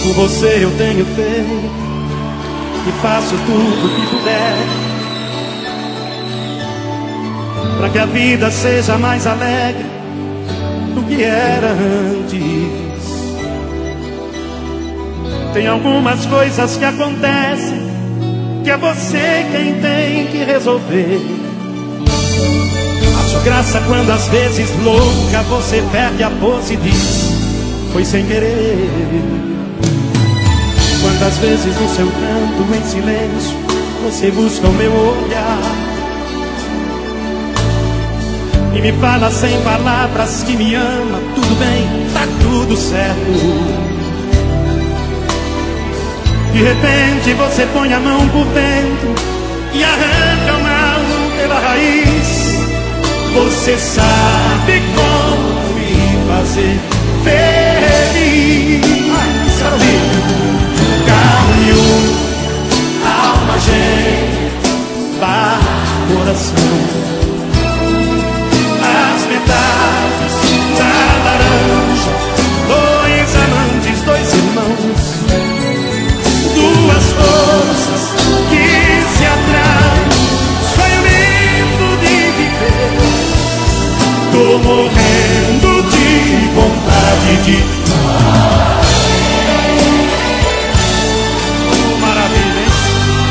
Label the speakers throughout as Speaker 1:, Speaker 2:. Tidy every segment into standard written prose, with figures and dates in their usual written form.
Speaker 1: Por você eu tenho feito e faço tudo o que puder para que a vida seja mais alegre do que era antes. Tem algumas coisas que acontecem que é você quem tem que resolver. Acho graça quando às vezes louca você perde a pose e diz: foi sem querer. Quantas vezes no seu canto em silêncio você busca o meu olhar e me fala sem palavras que me ama. Tudo bem, tá tudo certo. De repente você põe a mão por dentro e arranca o mal pela raiz. Você sabe como me fazer feliz. Quero ouvir. Carne, alma, gente, bate coração. As metades da laranja, dois amantes, dois irmãos, duas forças que se atraem, sonho lindo de viver. Tô morrendo de vontade de maravilha, hein?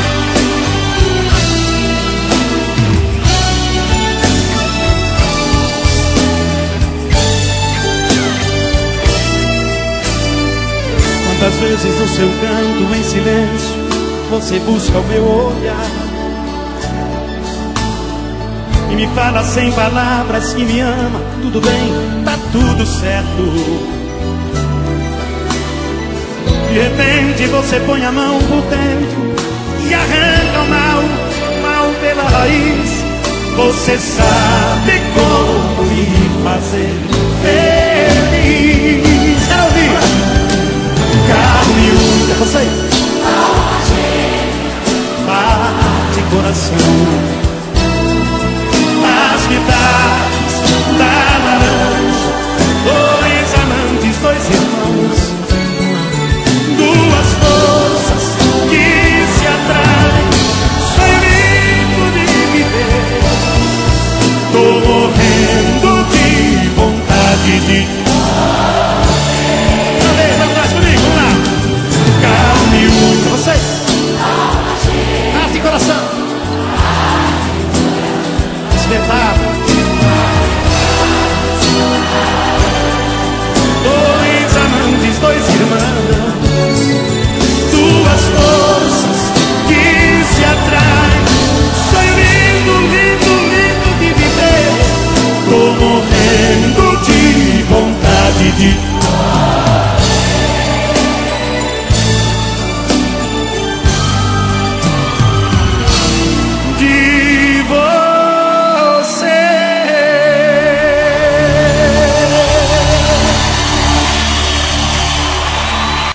Speaker 1: Quantas vezes no seu canto em silêncio você busca o meu olhar e me fala sem palavras que me ama. Tudo bem, tá tudo certo. De repente você põe a mão por dentro e arranca o mal pela raiz. Você sabe como me fazer feliz. Quero ouvir. Carne única, você bate coração. As metades da laranja, dois amantes, dois irmãos, duas forças que se atraem, sonho lindo de viver. Tô morrendo de vontade de carne única, vocês, arte e coração, as metades, dois amantes, dois irmãos, duas forças que se atraem, sonho lindo, lindo, lindo de viver. Tô morrendo de vontade de